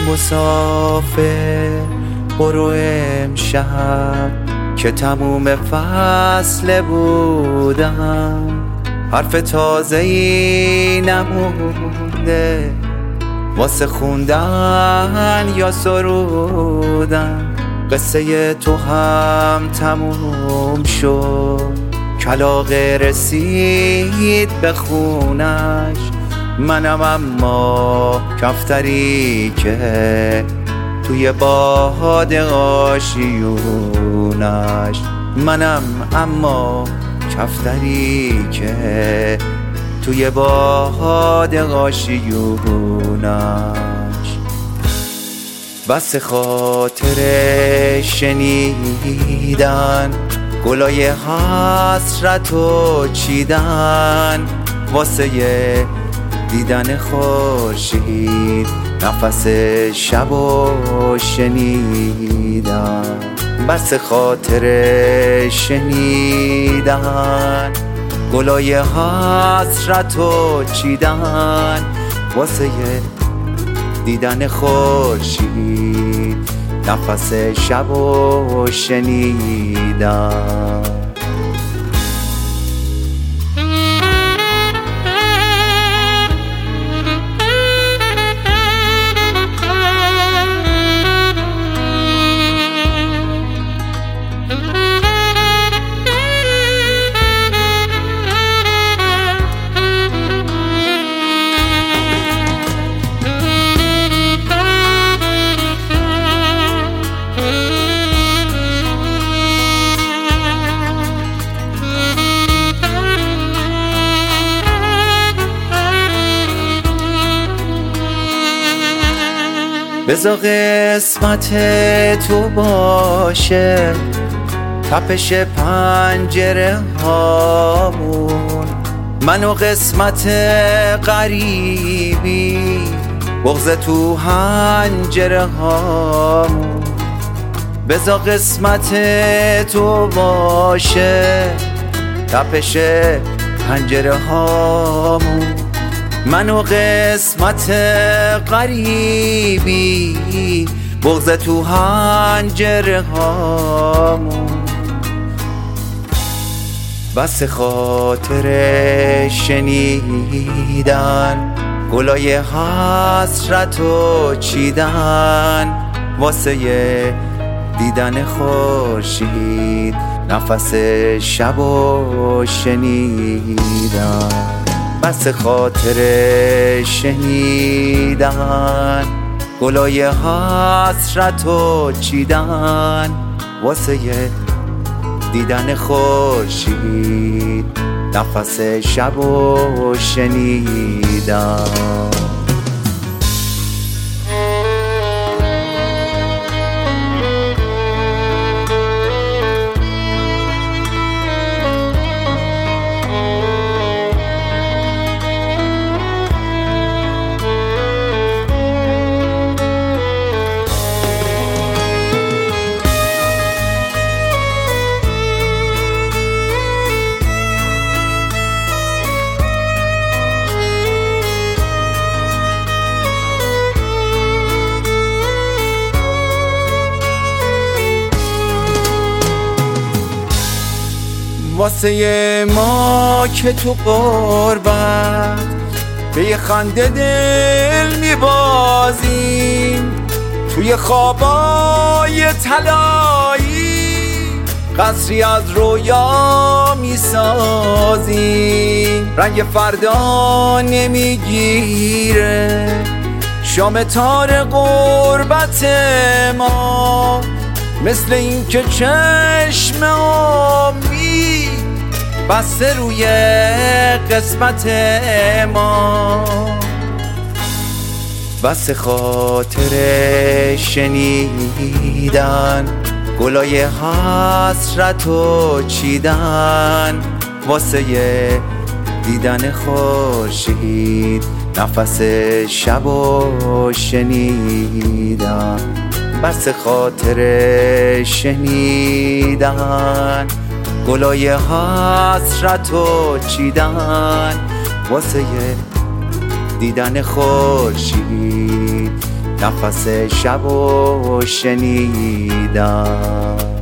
مسافر برو امشب که تموم فصل بودم، حرف تازه‌ای نمونده واسه خوندن یا سرودن. قصه تو هم تموم شد، کلاغه رسید به خونش، منم اما کفتری که توی باد آشیونش، منم اما کفتری که توی باد آشیونش. بس خاطر شنیدن گلای حسرت و چیدن، واسه دیدن خورشید نفس شب و شنیدن. بس خاطر شنیدن گلای حسرت و چیدن، واسه دیدن خورشید نفس شب و شنیدن. بذار قسمت تو باشه تپش پنجره هامون، من و قسمت غریبی بغض تو حنجره هامون. بذار قسمت تو باشه تپش پنجره هامون، من و قسمت غریبی بغض تو حنجره هامون. بس خاطر شنیدن گلای حسرت و چیدن، واسه دیدن خورشید نفس شب و شنیدن. بس خاطر شنیدن گلای حسرت و چیدن، واسه دیدن خورشید نفس شب و شنیدن. واسه ما که تو قربت به یه خنده دل میبازیم، توی خوابای طلایی قصری از رویا میسازیم. رنگ فردا نمیگیره شام تار قربت ما، مثل این که چشم امید بسته روی قسمت ما. بس خاطر شنیدن گلای حسرت و چیدن، واسه دیدن خورشید نفس شب و شنیدن. بس خاطر شنیدن گلای حسرت و چیدن، واسه دیدن خورشید نفس شب و شنیدن.